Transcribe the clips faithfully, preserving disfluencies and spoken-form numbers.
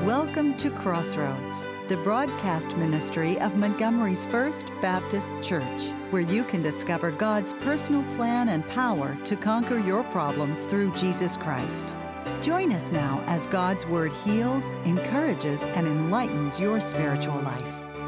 Welcome to Crossroads, the broadcast ministry of Montgomery's First Baptist Church, where you can discover God's personal plan and power to conquer your problems through Jesus Christ. Join us now as God's Word heals, encourages, and enlightens your spiritual life.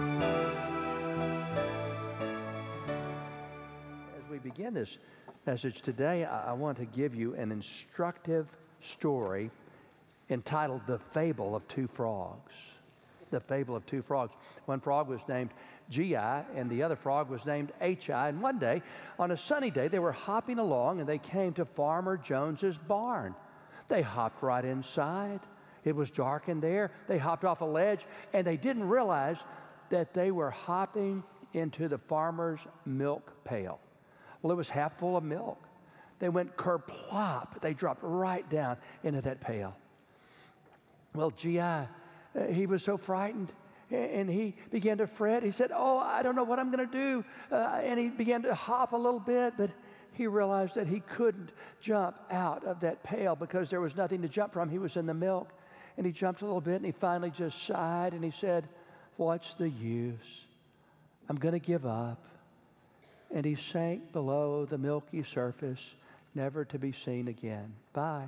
As we begin this message today, I want to give you an instructive story entitled The Fable of Two Frogs. The Fable of Two Frogs. One frog was named G I and the other frog was named H I. And one day, on a sunny day, they were hopping along and they came to Farmer Jones's barn. They hopped right inside. It was dark in there. They hopped off a ledge and they didn't realize that they were hopping into the farmer's milk pail. Well, it was half full of milk. They went kerplop. They dropped right down into that pail. Well, G I, uh, he was so frightened, and he began to fret. He said, oh, I don't know what I'm going to do. Uh, and he began to hop a little bit, but he realized that he couldn't jump out of that pail because there was nothing to jump from. He was in the milk. And he jumped a little bit, and he finally just sighed, and he said, what's the use? I'm going to give up. And he sank below the milky surface, never to be seen again. Bye.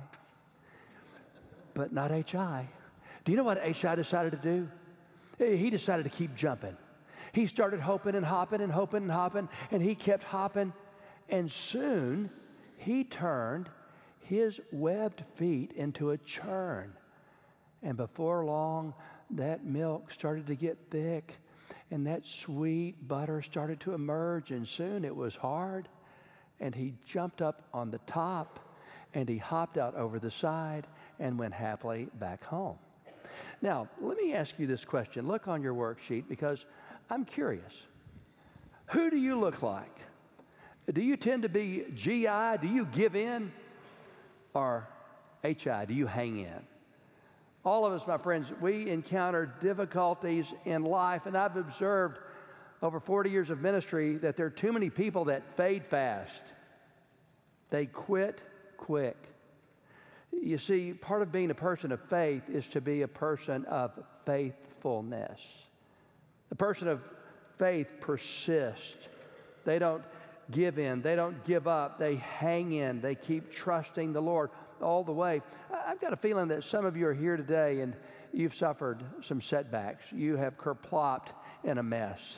But not H I. Do you know what H I decided to do? He decided to keep jumping. He started hoping and hopping and hoping and hopping, and he kept hopping. And soon he turned his webbed feet into a churn. And before long, that milk started to get thick, and that sweet butter started to emerge, and soon it was hard. And he jumped up on the top, and he hopped out over the side and went happily back home. Now, let me ask you this question. Look on your worksheet because I'm curious. Who do you look like? Do you tend to be G I? Do you give in? Or H I? Do you hang in? All of us, my friends, we encounter difficulties in life, and I've observed over forty years of ministry that there are too many people that fade fast. They quit quick. You see, part of being a person of faith is to be a person of faithfulness. The person of faith persists. They don't give in. They don't give up. They hang in. They keep trusting the Lord all the way. I've got a feeling that some of you are here today and you've suffered some setbacks. You have kerplopped in a mess.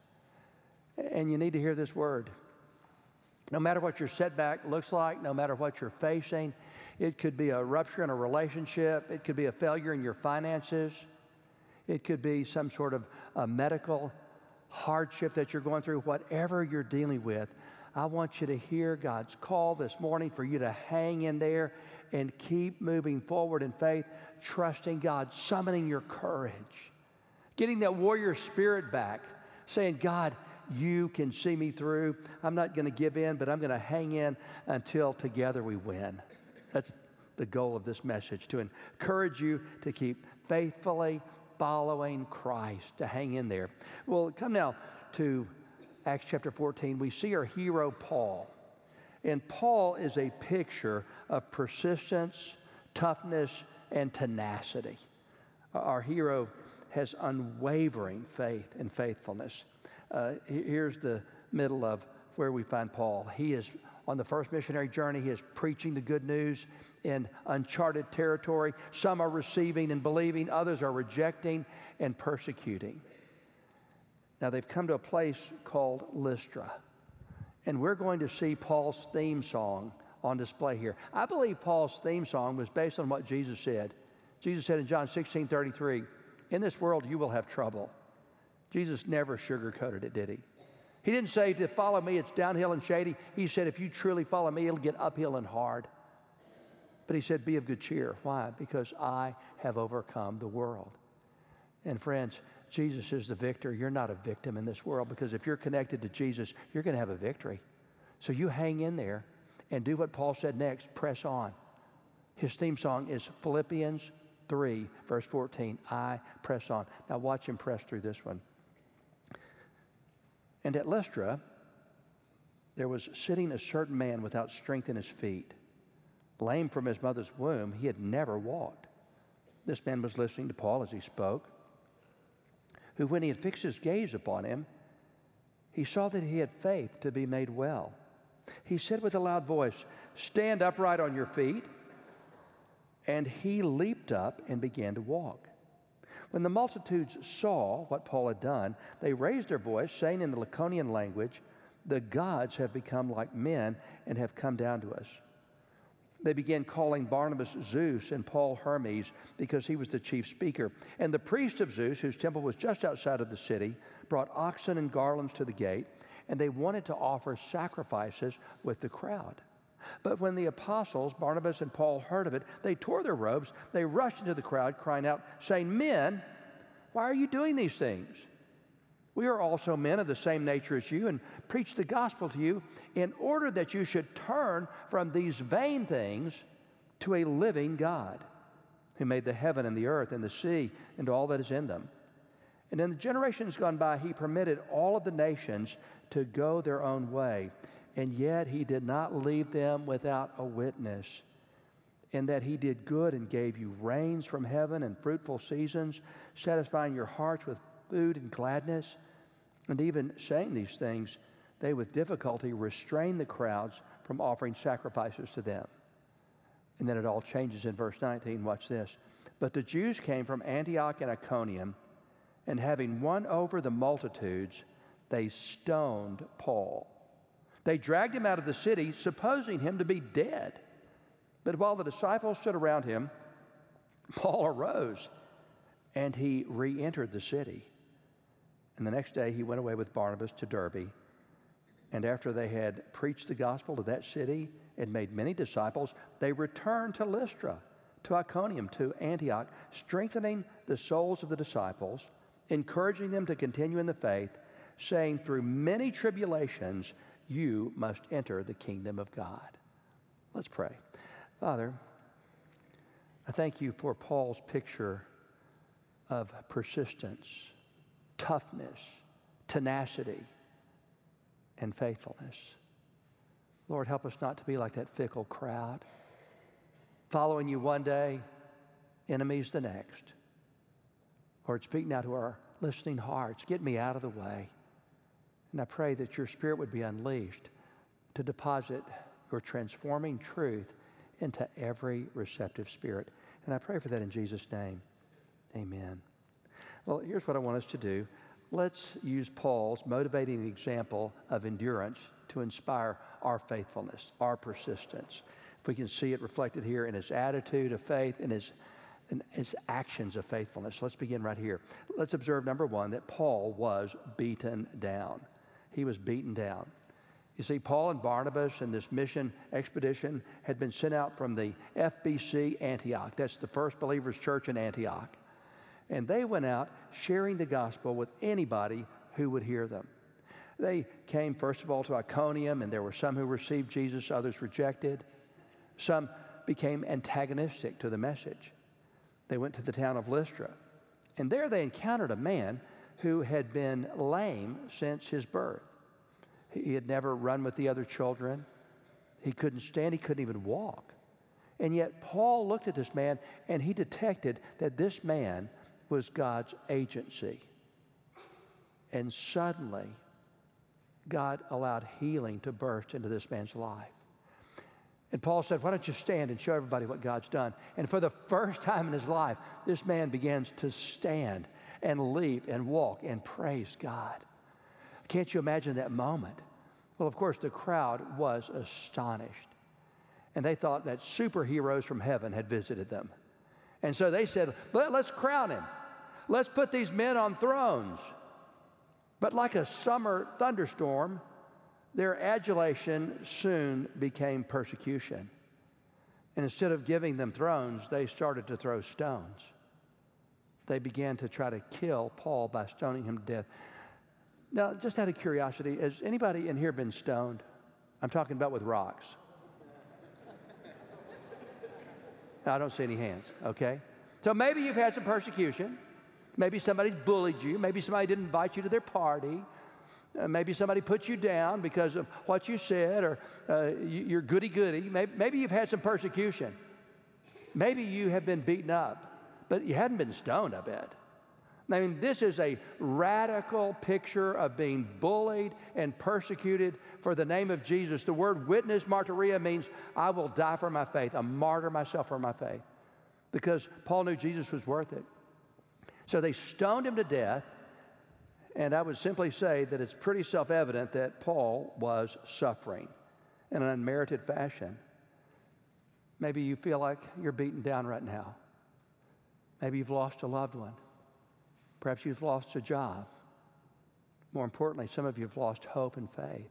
And you need to hear this word. No matter what your setback looks like, no matter what you're facing, it could be a rupture in a relationship. It could be a failure in your finances. It could be some sort of a medical hardship that you're going through. Whatever you're dealing with, I want you to hear God's call this morning for you to hang in there and keep moving forward in faith, trusting God, summoning your courage, getting that warrior spirit back, saying, God, you can see me through. I'm not going to give in, but I'm going to hang in until together we win. That's the goal of this message, to encourage you to keep faithfully following Christ, to hang in there. Well, come now to Acts chapter fourteen. We see our hero, Paul. And Paul is a picture of persistence, toughness, and tenacity. Our hero has unwavering faith and faithfulness. Uh, here's the middle of where we find Paul. He is on the first missionary journey. He is preaching the good news in uncharted territory. Some are receiving and believing. Others are rejecting and persecuting. Now they've come to a place called Lystra. And we're going to see Paul's theme song on display here. I believe Paul's theme song was based on what Jesus said. Jesus said in John sixteen thirty-three, in this world you will have trouble. Jesus never sugarcoated it, did he? He didn't say to follow me, it's downhill and shady. He said, if you truly follow me, it'll get uphill and hard. But he said, be of good cheer. Why? Because I have overcome the world. And friends, Jesus is the victor. You're not a victim in this world, because if you're connected to Jesus, you're going to have a victory. So you hang in there and do what Paul said next, press on. His theme song is Philippians three, verse fourteen, I press on. Now watch him press through this one. And at Lystra, there was sitting a certain man without strength in his feet, lame from his mother's womb. He had never walked. This man was listening to Paul as he spoke, who, when he had fixed his gaze upon him, he saw that he had faith to be made well. He said with a loud voice, "Stand upright on your feet." And he leaped up and began to walk. When the multitudes saw what Paul had done, they raised their voice, saying in the Lycaonian language, "The gods have become like men and have come down to us." They began calling Barnabas Zeus and Paul Hermes because he was the chief speaker. And the priest of Zeus, whose temple was just outside of the city, brought oxen and garlands to the gate, and they wanted to offer sacrifices with the crowd. But when the apostles, Barnabas and Paul, heard of it, they tore their robes, they rushed into the crowd, crying out, saying, "Men, why are you doing these things? We are also men of the same nature as you, and preach the gospel to you in order that you should turn from these vain things to a living God, who made the heaven and the earth and the sea and all that is in them. And in the generations gone by, he permitted all of the nations to go their own way, and yet he did not leave them without a witness, in that he did good and gave you rains from heaven and fruitful seasons, satisfying your hearts with food and gladness." And even saying these things, they with difficulty restrained the crowds from offering sacrifices to them. And then it all changes in verse nineteen. Watch this. "But the Jews came from Antioch and Iconium, and having won over the multitudes, they stoned Paul. They dragged him out of the city, supposing him to be dead. But while the disciples stood around him, Paul arose, and he re-entered the city. And the next day he went away with Barnabas to Derbe. And after they had preached the gospel to that city and made many disciples, they returned to Lystra, to Iconium, to Antioch, strengthening the souls of the disciples, encouraging them to continue in the faith, saying, 'Through many tribulations you must enter the kingdom of God.'" Let's pray. Father, I thank you for Paul's picture of persistence, toughness, tenacity, and faithfulness. Lord, help us not to be like that fickle crowd, following you one day, enemies the next. Lord, speak now to our listening hearts. Get me out of the way. And I pray that your Spirit would be unleashed to deposit your transforming truth into every receptive spirit. And I pray for that in Jesus' name. Amen. Well, here's what I want us to do. Let's use Paul's motivating example of endurance to inspire our faithfulness, our persistence. If we can see it reflected here in his attitude of faith and his, in his actions of faithfulness. Let's begin right here. Let's observe, number one, that Paul was beaten down. He was beaten down. You see, Paul and Barnabas and this mission expedition had been sent out from the F B C Antioch. That's the First Believers Church in Antioch. And they went out sharing the gospel with anybody who would hear them. They came, first of all, to Iconium, and there were some who received Jesus, others rejected. Some became antagonistic to the message. They went to the town of Lystra, and there they encountered a man who had been lame since his birth. He had never run with the other children. He couldn't stand, he couldn't even walk. And yet Paul looked at this man, and he detected that this man was God's agency. And suddenly, God allowed healing to burst into this man's life. And Paul said, "Why don't you stand and show everybody what God's done?" And for the first time in his life, this man begins to stand and leap and walk and praise God. Can't you imagine that moment? Well, of course, the crowd was astonished. And they thought that superheroes from heaven had visited them. And so they said, Let, let's crown him. Let's put these men on thrones. But like a summer thunderstorm, their adulation soon became persecution. And instead of giving them thrones, they started to throw stones. They began to try to kill Paul by stoning him to death. Now, just out of curiosity, has anybody in here been stoned? I'm talking about with rocks. I don't see any hands, okay? So maybe you've had some persecution. Maybe somebody's bullied you. Maybe somebody didn't invite you to their party. Uh, maybe somebody put you down because of what you said, or uh, you, you're goody-goody. Maybe, maybe you've had some persecution. Maybe you have been beaten up. but you hadn't been stoned, I bet. I mean, this is a radical picture of being bullied and persecuted for the name of Jesus. The word witness, martyria, means I will die for my faith. I martyr myself for my faith. Because Paul knew Jesus was worth it. So they stoned him to death. And I would simply say that it's pretty self-evident that Paul was suffering in an unmerited fashion. Maybe you feel like you're beaten down right now. Maybe you've lost a loved one. Perhaps you've lost a job. More importantly, some of you have lost hope and faith.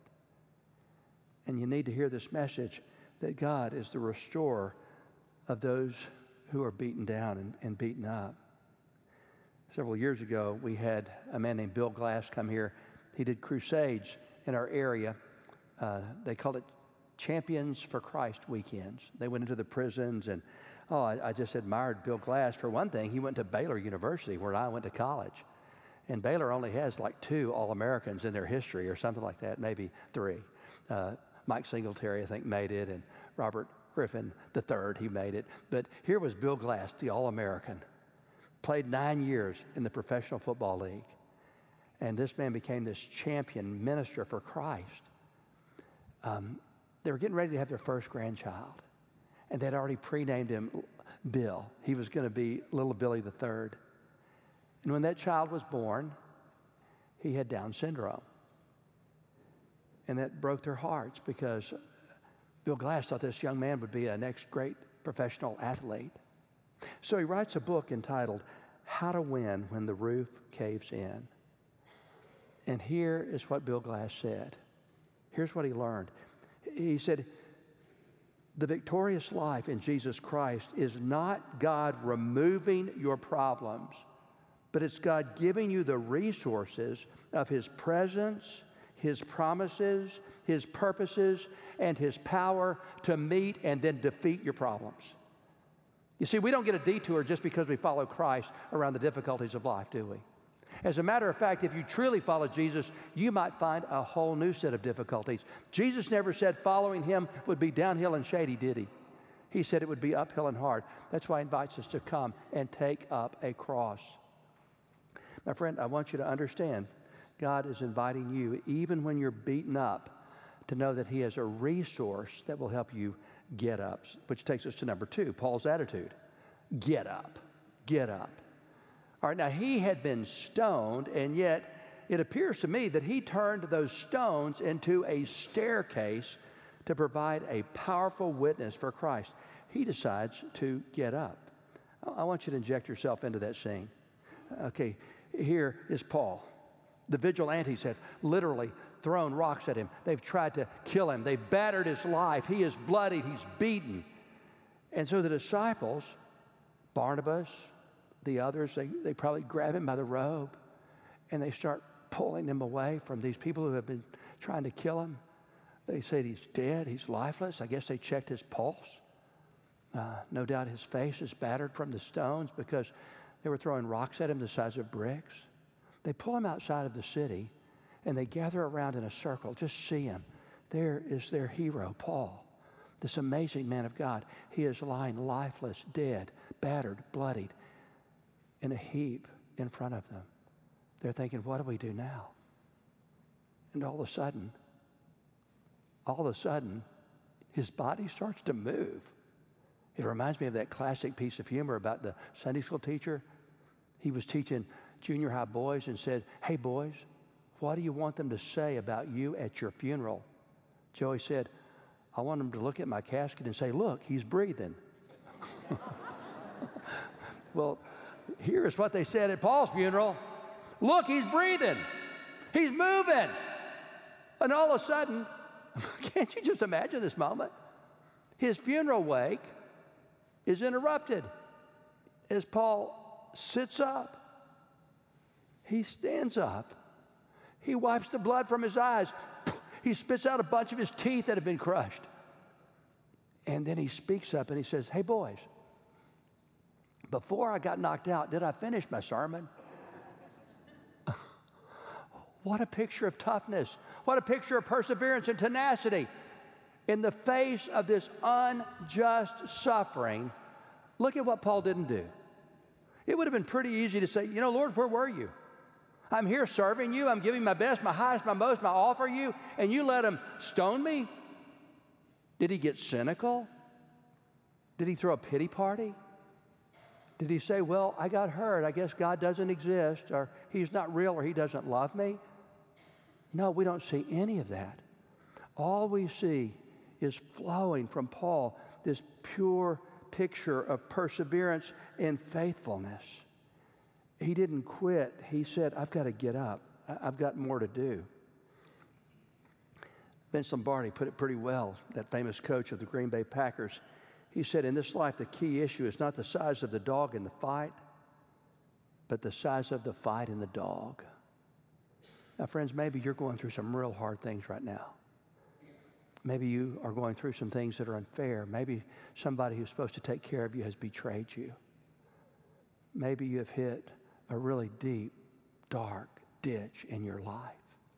And you need to hear this message that God is the restorer of those who are beaten down and, and beaten up. Several years ago, we had a man named Bill Glass come here. He did crusades in our area. Uh, they called it Champions for Christ weekends. They went into the prisons, and oh, I, I just admired Bill Glass. For one thing, he went to Baylor University, where I went to college. And Baylor only has like two All-Americans in their history or something like that, maybe three. Uh, Mike Singletary, I think, made it, and Robert Griffin the third, he made it. But here was Bill Glass, the All-American. Played nine years in the Professional Football League. And this man became this champion minister for Christ. Um, they were getting ready to have their first grandchild. And they'd already pre-named him Bill. He was going to be little Billy the third. And when that child was born, he had Down syndrome. And that broke their hearts because Bill Glass thought this young man would be a next great professional athlete. So he writes a book entitled How to Win When the Roof Caves In. And here is what Bill Glass said. Here's what he learned. He said, the victorious life in Jesus Christ is not God removing your problems, but it's God giving you the resources of His presence, His promises, His purposes, and His power to meet and then defeat your problems. You see, we don't get a detour just because we follow Christ around the difficulties of life, do we? As a matter of fact, if you truly follow Jesus, you might find a whole new set of difficulties. Jesus never said following Him would be downhill and shady, did He? He said it would be uphill and hard. That's why He invites us to come and take up a cross. My friend, I want you to understand, God is inviting you, even when you're beaten up, to know that He has a resource that will help you get up, which takes us to number two, Paul's attitude. Get up. Get up. All right, now he had been stoned, and yet it appears to me that he turned those stones into a staircase to provide a powerful witness for Christ. He decides to get up. I want you to inject yourself into that scene. Okay, here is Paul. The vigilantes have literally thrown rocks at him. They've tried to kill him. They've battered his life. He is bloodied. He's beaten. And so the disciples, Barnabas, the others, they, they probably grab him by the robe and they start pulling him away from these people who have been trying to kill him. They said he's dead. He's lifeless. I guess they checked his pulse. Uh, no doubt his face is battered from the stones because they were throwing rocks at him the size of bricks. They pull him outside of the city, and they gather around in a circle. Just see him. There is their hero, Paul, this amazing man of God. He is lying lifeless, dead, battered, bloodied, in a heap in front of them. They're thinking, what do we do now? And all of a sudden, all of a sudden, his body starts to move. It reminds me of that classic piece of humor about the Sunday school teacher. He was teaching junior high boys and said, hey boys, what do you want them to say about you at your funeral? Joey said, I want them to look at my casket and say, look, he's breathing. Well, here is what they said at Paul's funeral. Look, he's breathing. He's moving. And all of a sudden, can't you just imagine this moment? His funeral wake is interrupted as Paul sits up. He stands up. He wipes the blood from his eyes. He spits out a bunch of his teeth that have been crushed. And then he speaks up and he says, hey, boys, before I got knocked out, did I finish my sermon? What a picture of toughness. What a picture of perseverance and tenacity. In the face of this unjust suffering, look at what Paul didn't do. It would have been pretty easy to say, you know, Lord, where were you? I'm here serving you. I'm giving my best, my highest, my most, my all for you, and you let him stone me? Did he get cynical? Did he throw a pity party? Did he say, well, I got hurt. I guess God doesn't exist, or he's not real, or he doesn't love me? No, we don't see any of that. All we see is flowing from Paul, this pure picture of perseverance and faithfulness. He didn't quit. He said, I've got to get up. I've got more to do. Vince Lombardi put it pretty well, that famous coach of the Green Bay Packers. He said, in this life, the key issue is not the size of the dog in the fight, but the size of the fight in the dog. Now, friends, maybe you're going through some real hard things right now. Maybe you are going through some things that are unfair. Maybe somebody who's supposed to take care of you has betrayed you. Maybe you have hit a really deep, dark ditch in your life.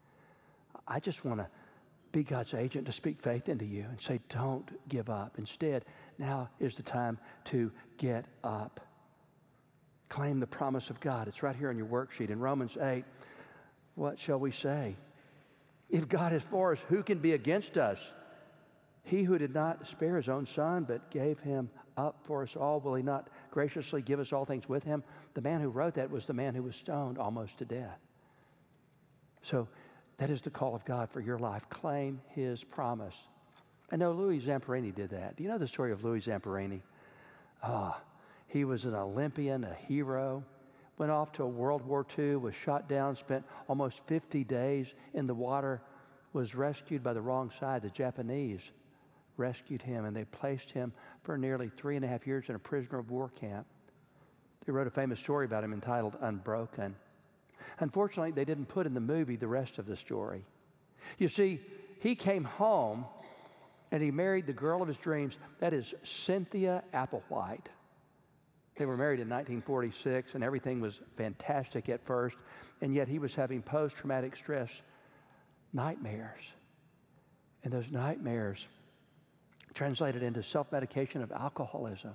I just want to be God's agent to speak faith into you and say, don't give up. Instead, now is the time to get up. Claim the promise of God. It's right here on your worksheet. In Romans eight, what shall we say? If God is for us, who can be against us? He who did not spare his own son, but gave him up for us all, will he not graciously give us all things with him? The man who wrote that was the man who was stoned almost to death. So that is the call of God for your life. Claim his promise. I know Louis Zamperini did that. Do you know the story of Louis Zamperini? Ah, he was an Olympian, a hero, went off to World War Two, was shot down, spent almost fifty days in the water, was rescued by the wrong side. The Japanese rescued him, and they placed him for nearly three and a half years in a prisoner of war camp. They wrote a famous story about him entitled Unbroken. Unfortunately, they didn't put in the movie the rest of the story. You see, he came home and he married the girl of his dreams. That is Cynthia Applewhite. They were married in nineteen forty-six, and everything was fantastic at first, and yet he was having post-traumatic stress nightmares. And those nightmares translated into self-medication of alcoholism.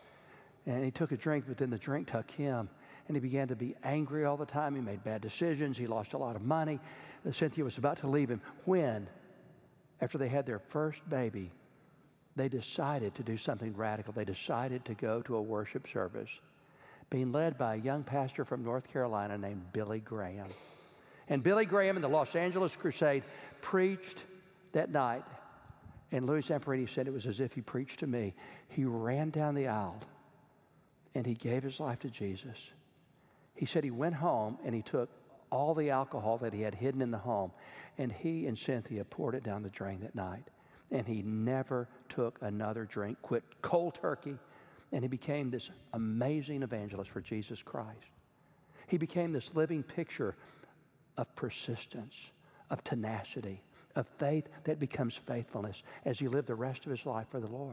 And he took a drink, but then the drink took him. And he began to be angry all the time. He made bad decisions. He lost a lot of money. And Cynthia was about to leave him when, after they had their first baby, they decided to do something radical. They decided to go to a worship service being led by a young pastor from North Carolina named Billy Graham. And Billy Graham in the Los Angeles Crusade preached that night. And Louis Zamperini said it was as if he preached to me. He ran down the aisle and he gave his life to Jesus. He said he went home and he took all the alcohol that he had hidden in the home, and he and Cynthia poured it down the drain that night. And he never took another drink, quit cold turkey, and he became this amazing evangelist for Jesus Christ. He became this living picture of persistence, of tenacity, of faith that becomes faithfulness as he lived the rest of his life for the Lord.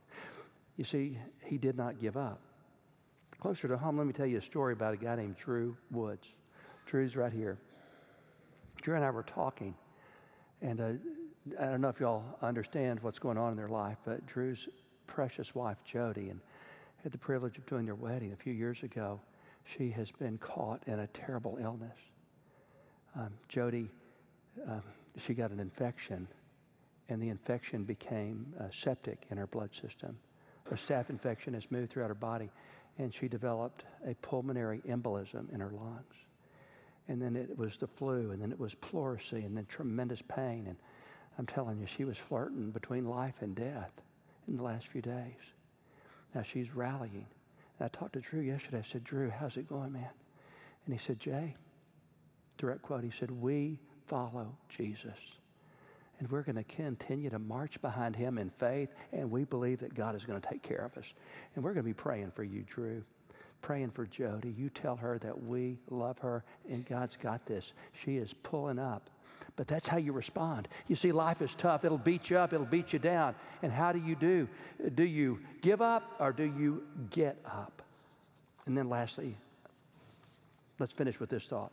You see, he did not give up. Closer to home, let me tell you a story about a guy named Drew Woods. Drew's right here. Drew and I were talking, and uh, I don't know if y'all understand what's going on in their life, but Drew's precious wife, Jody, and had the privilege of doing their wedding a few years ago. She has been caught in a terrible illness. Um, Jody, um, she got an infection, and the infection became uh, septic in her blood system. A staph infection has moved throughout her body, and she developed a pulmonary embolism in her lungs. And then it was the flu, and then it was pleurisy, and then tremendous pain. And I'm telling you, she was flirting between life and death in the last few days. Now she's rallying. And I talked to Drew yesterday. I said, Drew, how's it going, man? And he said, Jay, direct quote, he said, we follow Jesus. And we're going to continue to march behind him in faith, and we believe that God is going to take care of us. And we're going to be praying for you, Drew, praying for Jody. You tell her that we love her, and God's got this. She is pulling up. But that's how you respond. You see, life is tough. It'll beat you up. It'll beat you down. And how do you do? Do you give up, or do you get up? And then lastly, let's finish with this thought.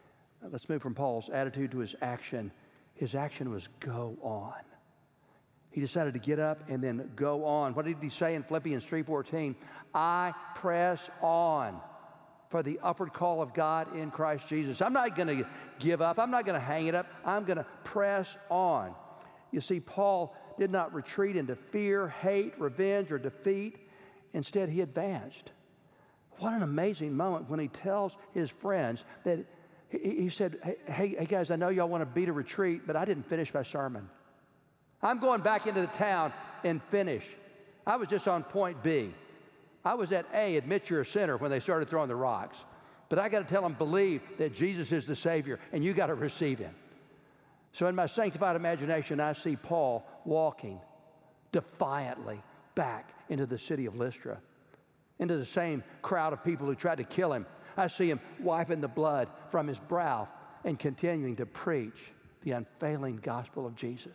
Let's move from Paul's attitude to his action. His action was go on. He decided to get up and then go on. What did he say in Philippians three fourteen? I press on for the upward call of God in Christ Jesus. I'm not going to give up. I'm not going to hang it up. I'm going to press on. You see, Paul did not retreat into fear, hate, revenge, or defeat. Instead, he advanced. What an amazing moment when he tells his friends that he, he said, hey, hey, guys, I know y'all want to beat a retreat, but I didn't finish my sermon. I'm going back into the town and finish. I was just on point B. I was at A, admit you're a sinner, when they started throwing the rocks. But I got to tell them, believe that Jesus is the Savior, and you got to receive him. So in my sanctified imagination, I see Paul walking defiantly back into the city of Lystra, into the same crowd of people who tried to kill him. I see him wiping the blood from his brow and continuing to preach the unfailing gospel of Jesus.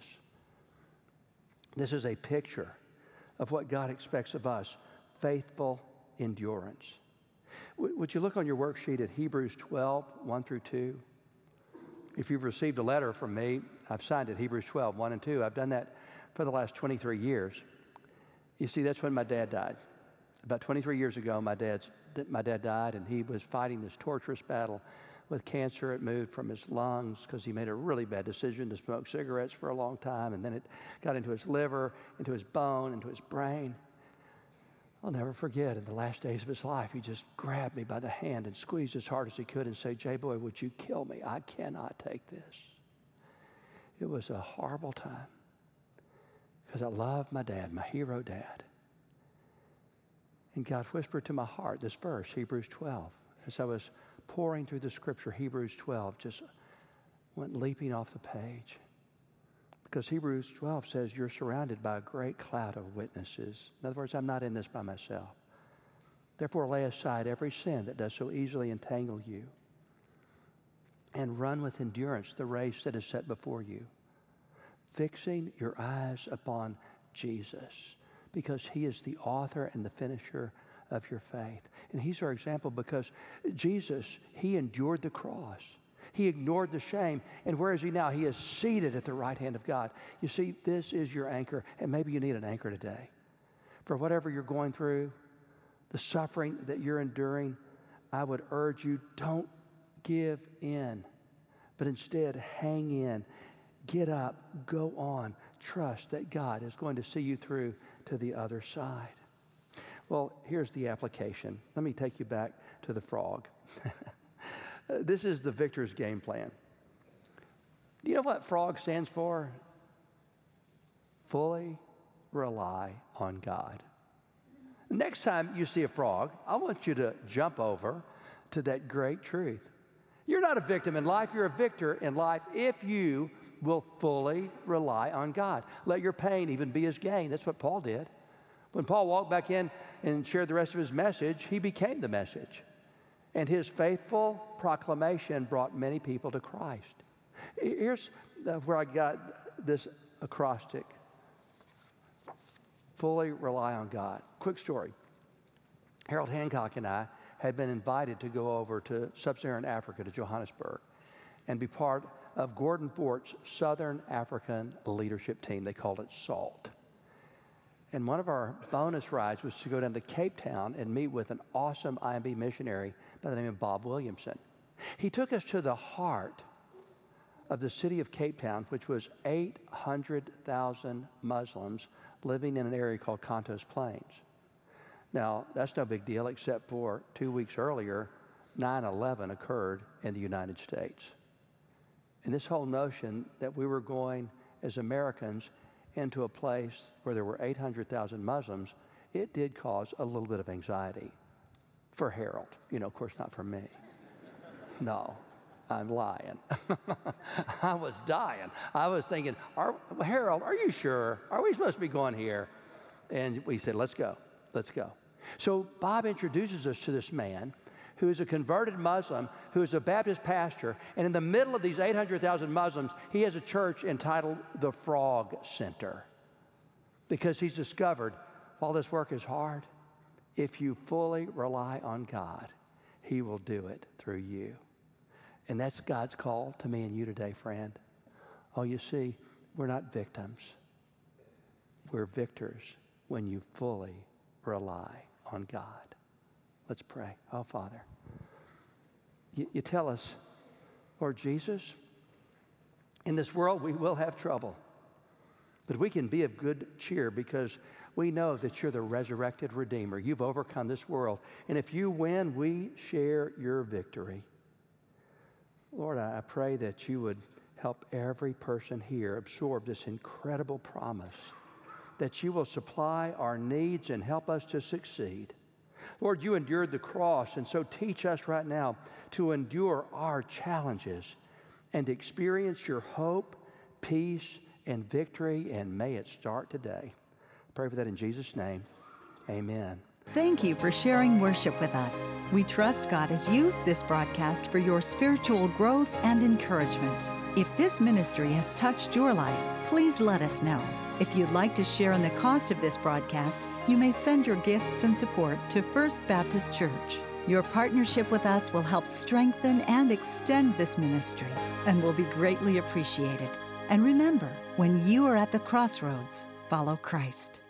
This is a picture of what God expects of us, faithful endurance. W- would you look on your worksheet at Hebrews twelve, one through two? If you've received a letter from me, I've signed it, Hebrews twelve, one and two. I've done that for the last twenty-three years. You see, that's when my dad died. About twenty-three years ago, my, dad's, my dad died, and he was fighting this torturous battle with cancer. It moved from his lungs because he made a really bad decision to smoke cigarettes for a long time, and then it got into his liver, into his bone, into his brain. I'll never forget, in the last days of his life, he just grabbed me by the hand and squeezed as hard as he could and said, J-Boy, would you kill me? I cannot take this. It was a horrible time because I loved my dad, my hero dad. And God whispered to my heart this verse, Hebrews twelve. As I was pouring through the scripture, Hebrews twelve just went leaping off the page. Because Hebrews twelve says you're surrounded by a great cloud of witnesses. In other words, I'm not in this by myself. Therefore, lay aside every sin that does so easily entangle you, and run with endurance the race that is set before you, fixing your eyes upon Jesus, because he is the author and the finisher of your faith. And he's our example because Jesus, he endured the cross. He ignored the shame. And where is he now? He is seated at the right hand of God. You see, this is your anchor, and maybe you need an anchor today. For whatever you're going through, the suffering that you're enduring, I would urge you, don't give in, but instead hang in, get up, go on, trust that God is going to see you through to the other side. Well, here's the application. Let me take you back to the frog. This is the victor's game plan. Do you know what FROG stands for? Fully rely on God. Next time you see a frog, I want you to jump over to that great truth. You're not a victim in life, you're a victor in life if you will fully rely on God. Let your pain even be his gain. That's what Paul did. When Paul walked back in and shared the rest of his message, he became the message. And his faithful proclamation brought many people to Christ. Here's where I got this acrostic. Fully rely on God. Quick story. Harold Hancock and I had been invited to go over to sub-Saharan Africa, to Johannesburg, and be part of Gordon Fort's Southern African leadership team. They called it SALT. And one of our bonus rides was to go down to Cape Town and meet with an awesome I M B missionary by the name of Bob Williamson. He took us to the heart of the city of Cape Town, which was eight hundred thousand Muslims living in an area called Contos Plains. Now, that's no big deal, except for two weeks earlier, nine eleven occurred in the United States. And this whole notion that we were going as Americans into a place where there were eight hundred thousand Muslims, it did cause a little bit of anxiety for Harold. You know, of course, not for me. No, I'm lying. I was dying. I was thinking, are, Harold, are you sure? Are we supposed to be going here? And we said, let's go, let's go. So Bob introduces us to this man who is a converted Muslim, who is a Baptist pastor, and in the middle of these eight hundred thousand Muslims, he has a church entitled the Frog Center, because he's discovered while this work is hard, if you fully rely on God, he will do it through you. And that's God's call to me and you today, friend. Oh, you see, we're not victims. we're victors when you fully rely on God. Let's pray. Oh, Father, you, you tell us, Lord Jesus, in this world we will have trouble, but we can be of good cheer because we know that you're the resurrected Redeemer. You've overcome this world. And if you win, we share your victory. Lord, I pray that you would help every person here absorb this incredible promise, that you will supply our needs and help us to succeed. Lord, you endured the cross, and so teach us right now to endure our challenges and experience your hope, peace, and victory, and may it start today. Pray for that in Jesus' name. Amen. Thank you for sharing worship with us. We trust God has used this broadcast for your spiritual growth and encouragement. If this ministry has touched your life, please let us know. If you'd like to share in the cost of this broadcast, you may send your gifts and support to First Baptist Church. Your partnership with us will help strengthen and extend this ministry and will be greatly appreciated. And remember, when you are at the crossroads, follow Christ.